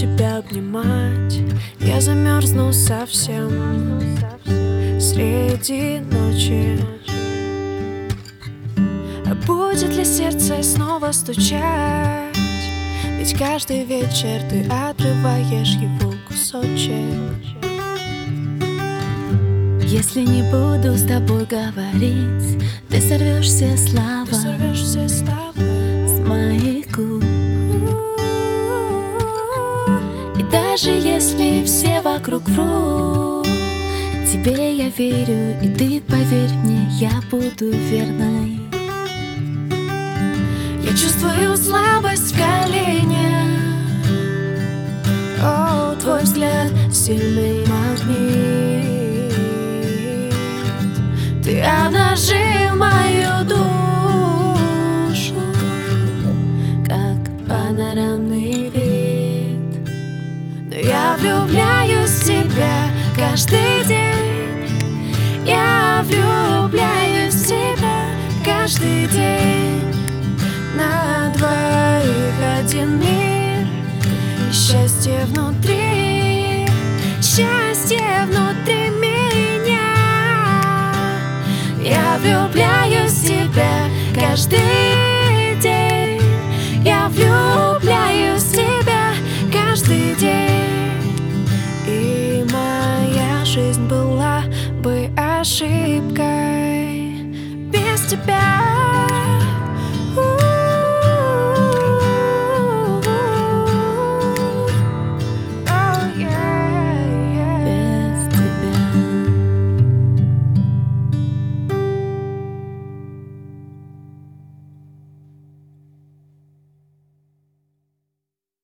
тебя обнимать, я замерзну совсем среди ночи. А будет ли сердце снова стучать? Ведь каждый вечер ты отрываешь его кусочек. Если не буду с тобой говорить, ты сорвешь все слова с моих губ. И даже если все вокруг врут, тебе я верю, и ты поверь мне, я буду верной. Я чувствую слабость в колене, о, твой взгляд сильный магнит. Ты обнажил мою душу, как панорамный вид. Но я влюбляюсь в тебя каждый день. Я влюбляюсь в тебя каждый день. На двоих один мир, и счастье внутри меня. Я влюбляюсь в тебя каждый день. Я влюбляюсь в тебя каждый день. И моя жизнь была бы ошибкой без тебя.